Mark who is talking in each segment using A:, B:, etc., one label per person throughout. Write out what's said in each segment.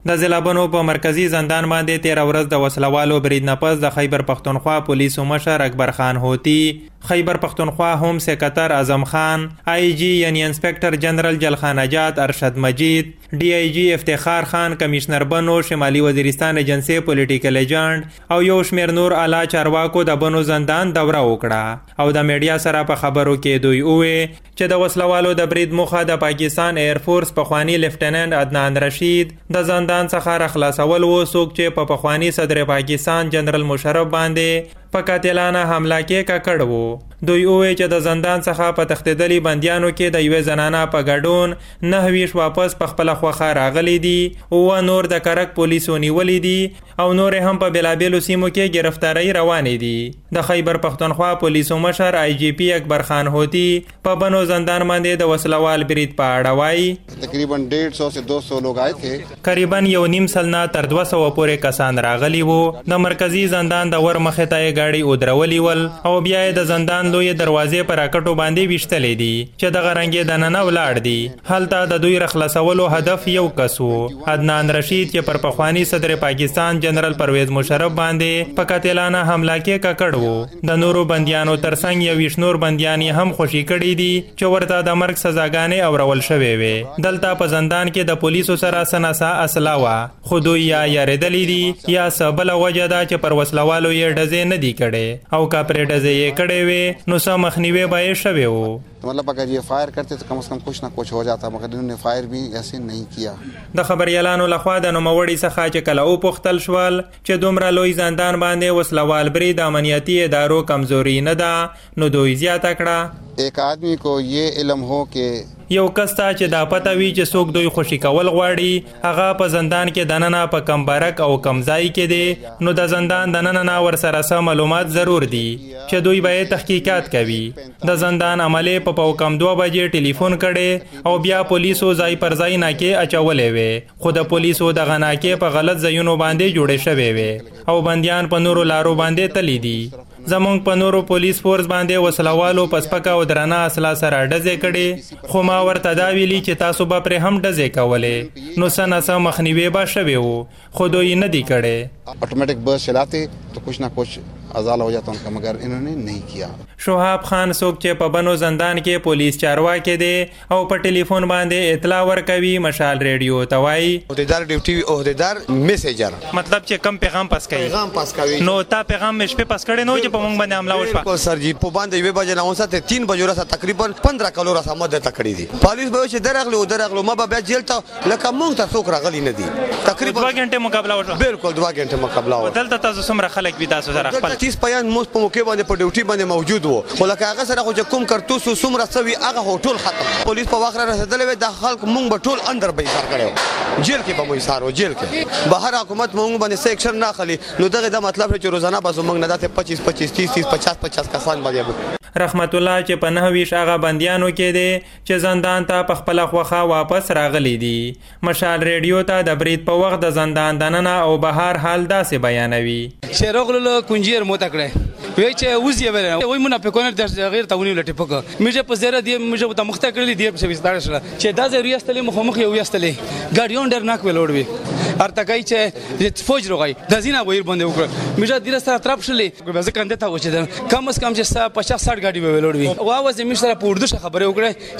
A: د ضلع په مرکزی زندان باندې 13 ورځ د وسلوالو برید نه پس د خیبر پختونخوا پولیسو مشر اکبر خان هوتی، خیبر پختونخوا هم سیکرټر اعظم خان، آئی جی یعنی انسپیکټر جنرال جلخان نجات ارشد مجید، ډي آئی جی افتخار خان، کمشنر بنو شمالي وزیرستان ایجنسی پولیټیکل ایجنټ او یو شمیر نور اعلی چارواکو د بنو زندان دوره وکړه او د میډیا سره په خبرو کې دوی وویل چې د وسلوالو د برید موخه د پاکستان ایر فورس پخوانی لیفټیننټ عدنان رشید د زندان څخه راخلاصول و، څوک چې په پخوانی صدر پاکستان جنرال مشرف باندې په قاتلانه حمله کې ککړ وو. دوی وویل چې د زندان څخه په تښتېدلي بندیانو کې د یوې زنانه په ګډون 9 واپس په خپله خوښه راغلي دي، اووه نور د کرک پولیسو نیولي دي او نور هم په بېلابېلو سیمو کې گرفتارۍ روانې دي. د خیبر پختونخوا پولیسو مشر آئی جی پی اکبر خان هوتی په بنو زندان باندې د وسلوال برید په اړه وایي
B: تقریبا 150 سے 200 لوگ آئے تھے،
A: قریبا 1.5 سلنه تر 200 پورې کسان راغلي وو. د مرکزی زندان د ور مخې ته ګاډي ودرولي ول او بیا د زندان لوی دروازې پر راکټو باندې وشتلې دي چې د غرنګې دننه ولاړ دي. هلته د دوی رخلاصولو هدف یو کس وو، عدنان رشید، چې پر پخوانی صدر پاکستان جنرال پرویز مشرف باندې په قاتلانه حمله کې ککړ وو. د نورو بندیانو ترڅنګ 20 نور بندیان هم خوشي کړي دي چې ورته د مرګ سزاګانې اورول شوې وي. دلته په زندان کې د پولیسو سره سناسا اصله وه، خو دوی یا یاریدلي دي یا څه بله وجه ده چې پر وسلوالو یې ډزې نه دي کړې او کا پرې ډزې یې کړې وې نو څه مخنیوی به یې شوی وو.
B: مطلب اگر یہ فائر کرتے تو کم از کم کچھ نہ کچھ ہو جاتا، مگر انہوں نے فائر بھی ایسے نہیں کیا.
A: د خبريالانو لخوا د نوموړي څخه چې کله وپوښتل شول چې دومره لوی زندان باندې وسلوال برید امنیتي ادارو کمزوري نه ده، نو دوی زیاته کړه
B: ایک آدمی کو یہ علم ہو کہ
A: یو کس ته چې دا پته وي چې څوک دوی خوشي کول غواړي هغه په زندان کې دننه په کم برک او کم ځای کې دی، نو د زندان دننه ورسره سم معلومات ضرور دي چې دوی به تحقیقات کوي. د زندان عملې په کم 2 بجې ټلیفون کړي او بیا پولیسو ځای پر ځای ناکې اچولې وې، خو د پولیسو دغه ناکې په غلط ځایونو باندې جوړې شوې وې او بندیان په نورو لارو باندې تللی دي. زمونږ په نورو پولیس فورس باندې وسلوالو پسپکه او درانه اصله سره ډزې کړي، خو ما ورته دا ویلي چې تاسو به پرې هم ډزې کولې، نو څه نه څه مخنیوی به شوی وو، خو دوی نه دي کړی.
B: آٹومیٹک بس چلاتے تو کچھ نہ کچھ ازاله ہو جاتا ان کا، مگر انہوں نے نہیں کیا.
A: شهاب خان څوک چې په بنو زندان کې پولیس چارواکي دی او په ټلیفون باندې اطلاع ورکوي مشال ریډیو ته وایي
C: عہدیدار ډیوټي عہدیدار میسیجر،
A: مطلب چې کم پیغام پاس کوي. نو تا پیغام مې شپه پاس کړی نو چې په مونږ باندې حمله وشوه؟
C: بالکل سر جی، په باندې 2 بجې نه وسه 3 بجې را تقریبا 15 کلو را سمد تکړی دي. پولیس به چې درغلو ما به بیا جیل ته لکه مونږ ته څوک راغلی نه دي. تقریبا
A: 2 غنټه مقابله وشوه.
C: بالکل 2 غنټه مقابله وشوه.
A: دلته تاسو څومره خلک وي تاسو سره خپل
C: 30 پیان مو په موقع باندې په ډیوټي باندې موجود وو، خو لکه هغه سره خو چې کوم کارتوس څومره سوي هغه ټول ختم. پولیس په وخت را رسیدلې د خلک مونږ به ټول اندر به ایثار کړو، جیل کې به مو ایثار و، جیل کې بهر حکومت مونږ باندې سیکشن نه خلی. نو دغه د مطلب چې روزانه به مونږ نه داسې 25 30 50 کسان باندې.
A: رحمت الله چې په 9 هغه بندیانو کې دی چې زندان ته په خپل خوخه واپس راغلي دي. مشال ریډیو ته د برید په وخت د زندان دننه او بهر حال داسې بیانوي
D: چې رغلو کنجیر مو تکړه وی چې وزي ویل وای مونږ په کونر د غیر تاونی لټه پک میجه په زیره دی میجه ته مخته کړلی دی په وستار سره چې دا ضروري استلې مخمخ یو استلې ګاډیون ډر ناک ولوړوي ارتکای چې فوج روغای د زینا ویر باندې وکړه میجه ډیر سره طرف شلې به ځکه انده تا وچې کم از کم چې 50-60 ګاډي به ولوړوي واو زمي سره په اردو خبره وکړه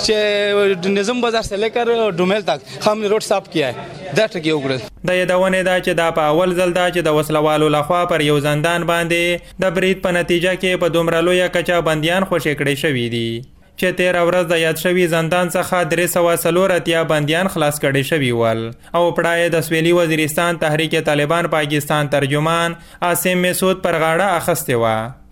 D: چې نظم بازار سے لیکر ډومل تک هم روډ صاف کیا ہے دا ټکی وکړه.
A: د یادونه دا چې دا په اول ځل دا چې د وسلوالو لخوا پر یو زندان باندې د برید په نتیجه کې په دومره لویه کچه بندیان خوشي کړي شوي دي چې 13 ورځ د یاد شوي زندان څخه 340 بندیان خلاص کړي شوي ول او پړای د سویلي وزیرستان تحریک طالبان پاکستان ترجمان عاصم مسعود پر غاړه اخسته و.